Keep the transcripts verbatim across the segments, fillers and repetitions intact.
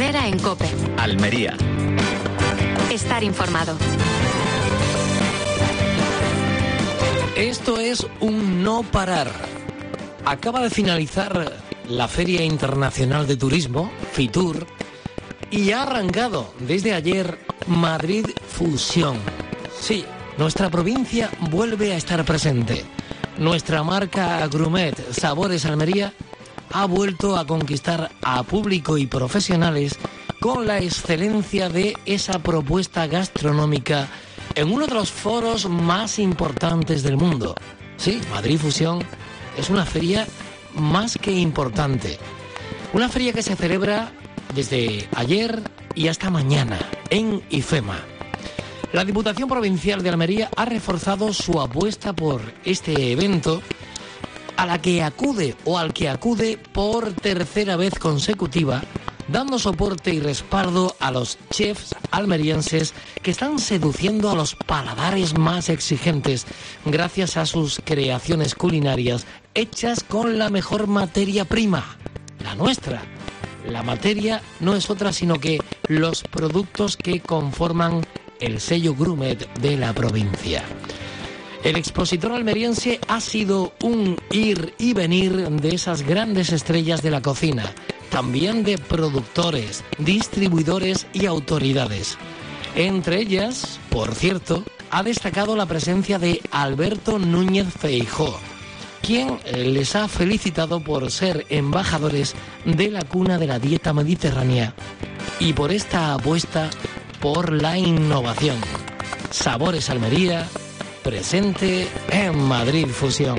Herrera en COPE. Almería. Estar informado. Esto es un no parar. Acaba de finalizar la Feria Internacional de Turismo, FITUR, y ha arrancado desde ayer Madrid Fusión. Sí, nuestra provincia vuelve a estar presente. Nuestra marca Grumet Sabores Almería ha vuelto a conquistar a público y profesionales con la excelencia de esa propuesta gastronómica en uno de los foros más importantes del mundo. Sí, Madrid Fusión es una feria más que importante. Una feria que se celebra desde ayer y hasta mañana en IFEMA. La Diputación Provincial de Almería ha reforzado su apuesta por este evento, a la que acude o al que acude por tercera vez consecutiva, dando soporte y respaldo a los chefs almerienses que están seduciendo a los paladares más exigentes gracias a sus creaciones culinarias hechas con la mejor materia prima, la nuestra. La materia no es otra sino que los productos que conforman el sello Grumet de la provincia. El expositor almeriense ha sido un ir y venir de esas grandes estrellas de la cocina, también de productores, distribuidores y autoridades. Entre ellas, por cierto, ha destacado la presencia de Alberto Núñez Feijóo, quien les ha felicitado por ser embajadores de la cuna de la dieta mediterránea y por esta apuesta por la innovación. Sabores Almería, presente en Madrid Fusión.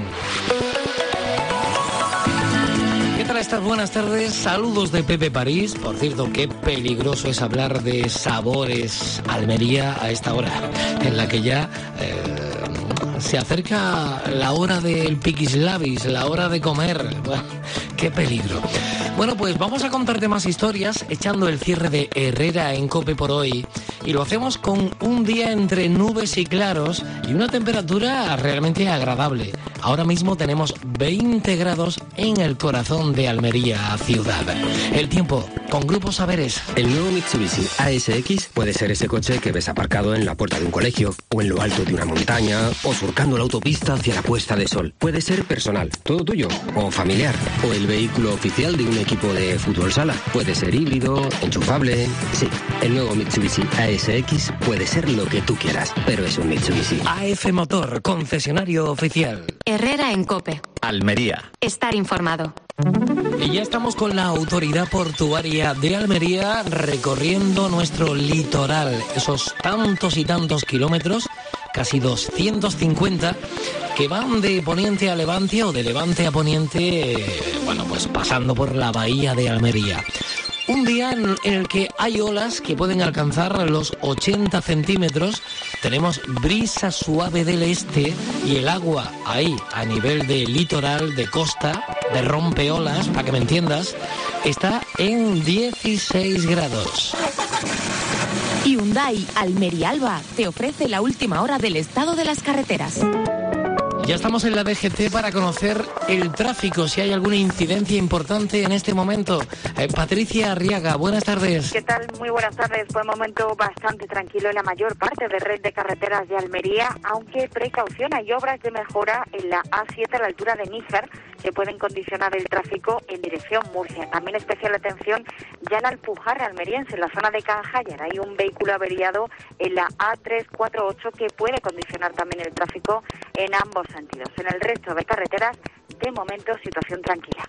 ¿Qué tal estás? Buenas tardes, saludos de Pepe París. Por cierto, qué peligroso es hablar de Sabores Almería a esta hora, en la que ya eh, se acerca la hora del piquislabis, la hora de comer. Bueno, qué peligro. Bueno, pues vamos a contarte más historias echando el cierre de Herrera en COPE por hoy. Y lo hacemos con un día entre nubes y claros y una temperatura realmente agradable. Ahora mismo tenemos veinte grados en el corazón de Almería ciudad. El tiempo con Grupo Saberes. El nuevo Mitsubishi A S X puede ser ese coche que ves aparcado en la puerta de un colegio, o en lo alto de una montaña, o surcando la autopista hacia la puesta de sol. Puede ser personal, todo tuyo, o familiar, o el vehículo oficial de un equipo de fútbol sala. Puede ser híbrido, enchufable. Sí, el nuevo Mitsubishi A S X puede ser lo que tú quieras, pero es un Mitsubishi. A F Motor, concesionario oficial. Herrera en COPE. Almería. Estar informado. Y ya estamos con la autoridad portuaria de Almería recorriendo nuestro litoral, esos tantos y tantos kilómetros, casi doscientos cincuenta, que van de poniente a levante o de levante a poniente, eh, bueno, pues pasando por la bahía de Almería. Un día en el que hay olas que pueden alcanzar los ochenta centímetros, tenemos brisa suave del este y el agua ahí, a nivel de litoral, de costa, de rompeolas, para que me entiendas, está en dieciséis grados. Hyundai Almería Alba te ofrece la última hora del estado de las carreteras. Ya estamos en la D G T para conocer el tráfico, si hay alguna incidencia importante en este momento. Eh, Patricia Arriaga, buenas tardes. ¿Qué tal? Muy buenas tardes. Fue un momento bastante tranquilo en la mayor parte de red de carreteras de Almería, aunque precaución, hay obras de mejora en la A siete a la altura de Níjar que pueden condicionar el tráfico en dirección Murcia. También especial atención ya en Alpujarra almeriense, en la zona de Can Jayar. Hay un vehículo averiado en la A trescientos cuarenta y ocho que puede condicionar también el tráfico en ambos sentidos. En el resto de carreteras, de momento, situación tranquila.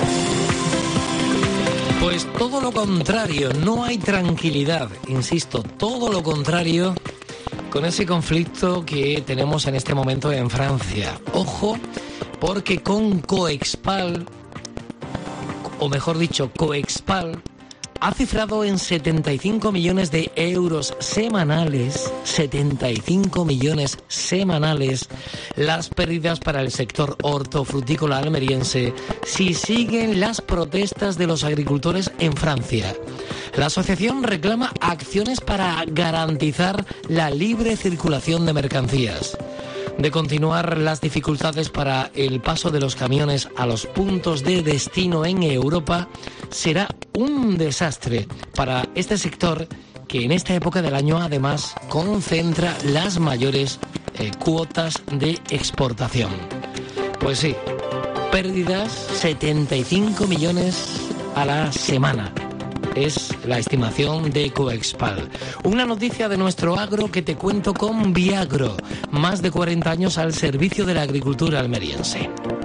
Pues todo lo contrario, no hay tranquilidad, insisto, todo lo contrario con ese conflicto que tenemos en este momento en Francia. Ojo, porque con Coexpal, o mejor dicho, Coexpal, ha cifrado en setenta y cinco millones de euros semanales, setenta y cinco millones semanales, las pérdidas para el sector hortofrutícola almeriense si siguen las protestas de los agricultores en Francia. La asociación reclama acciones para garantizar la libre circulación de mercancías. De continuar las dificultades para el paso de los camiones a los puntos de destino en Europa, será un desastre para este sector que en esta época del año además concentra las mayores eh, cuotas de exportación. Pues sí, pérdidas setenta y cinco millones a la semana. Es la estimación de Coexpal. Una noticia de nuestro agro que te cuento con Viagro, más de cuarenta años al servicio de la agricultura almeriense.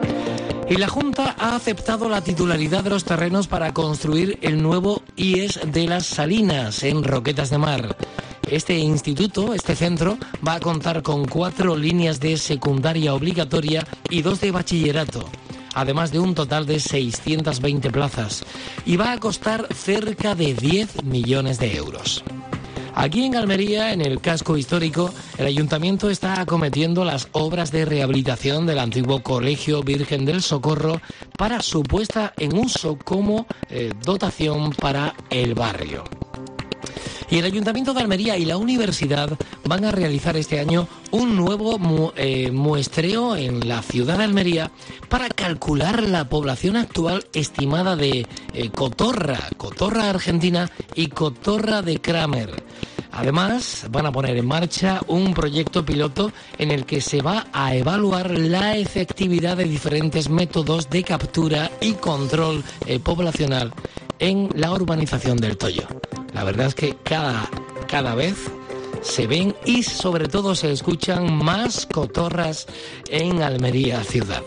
Y la Junta ha aceptado la titularidad de los terrenos para construir el nuevo I E S de las Salinas, en Roquetas de Mar. Este instituto, este centro, va a contar con cuatro líneas de secundaria obligatoria y dos de bachillerato, además de un total de seiscientas veinte plazas, y va a costar cerca de diez millones de euros. Aquí en Almería, en el casco histórico, el ayuntamiento está acometiendo las obras de rehabilitación del antiguo Colegio Virgen del Socorro para su puesta en uso como eh, dotación para el barrio. Y el Ayuntamiento de Almería y la Universidad van a realizar este año un nuevo mu eh, muestreo en la ciudad de Almería para calcular la población actual estimada de eh, cotorra, cotorra argentina y cotorra de Kramer. Además, van a poner en marcha un proyecto piloto en el que se va a evaluar la efectividad de diferentes métodos de captura y control eh, poblacional en la urbanización del Toyo. La verdad es que cada, cada vez se ven y sobre todo se escuchan más cotorras en Almería ciudad.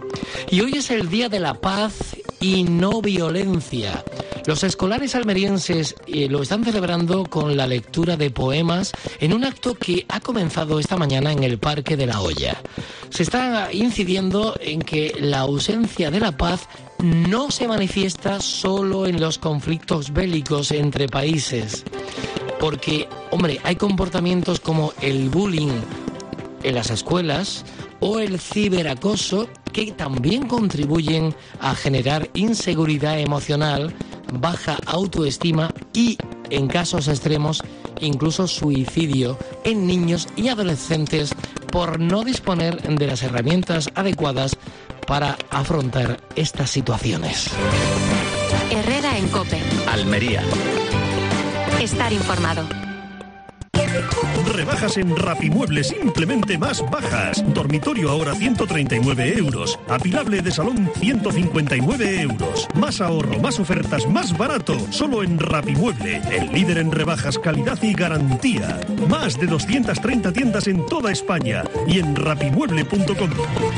Y hoy es el Día de la Paz y No Violencia. Los escolares almerienses eh, lo están celebrando con la lectura de poemas en un acto que ha comenzado esta mañana en el Parque de la Hoya. Se está incidiendo en que la ausencia de la paz no se manifiesta solo en los conflictos bélicos entre países, porque, hombre, hay comportamientos como el bullying en las escuelas o el ciberacoso que también contribuyen a generar inseguridad emocional, baja autoestima y, en casos extremos, incluso suicidio en niños y adolescentes por no disponer de las herramientas adecuadas para afrontar estas situaciones. Herrera en COPE. Almería. Estar informado. Rebajas en Rapimueble, simplemente más bajas. Dormitorio ahora ciento treinta y nueve euros. Apilable de salón ciento cincuenta y nueve euros. Más ahorro, más ofertas, más barato. Solo en Rapimueble, el líder en rebajas, calidad y garantía. Más de doscientas treinta tiendas en toda España y en rapimueble punto com.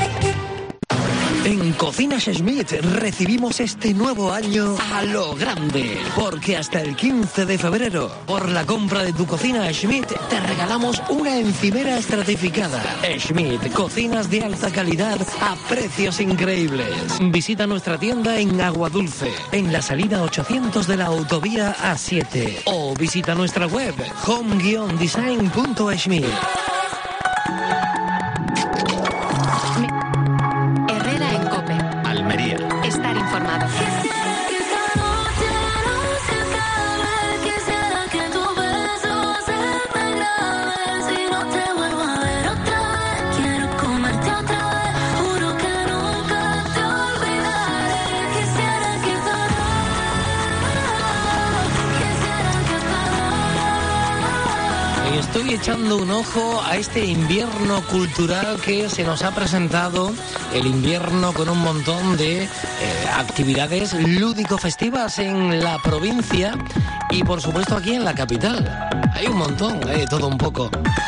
En Cocinas Schmidt recibimos este nuevo año a lo grande, porque hasta el quince de febrero, por la compra de tu cocina Schmidt, te regalamos una encimera estratificada. Schmidt, cocinas de alta calidad a precios increíbles. Visita nuestra tienda en Aguadulce, en la salida ochocientos de la autovía A siete, o visita nuestra web home guion design punto schmidt. Estar informado. Estoy echando un ojo a este invierno cultural que se nos ha presentado, el invierno con un montón de eh, actividades lúdico-festivas en la provincia y por supuesto aquí en la capital. Hay un montón, hay de todo un poco.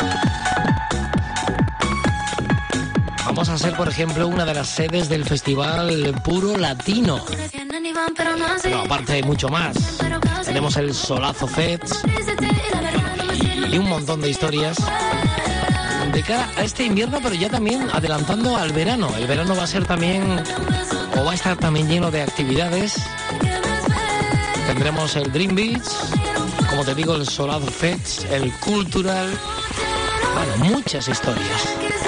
Vamos a ser, por ejemplo, una de las sedes del Festival Puro Latino. Pero aparte hay mucho más. Tenemos el Solazo Fest y un montón de historias de cara a este invierno, pero ya también adelantando al verano. El verano va a ser también, o va a estar también lleno de actividades. Tendremos el Dream Beach, como te digo, el Solazo Fest, el Cultural, bueno, muchas historias.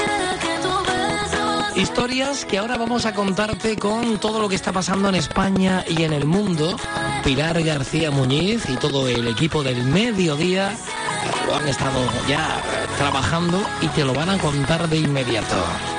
Historias que ahora vamos a contarte con todo lo que está pasando en España y en el mundo. Pilar García Muñiz y todo el equipo del Mediodía lo han estado ya trabajando y te lo van a contar de inmediato.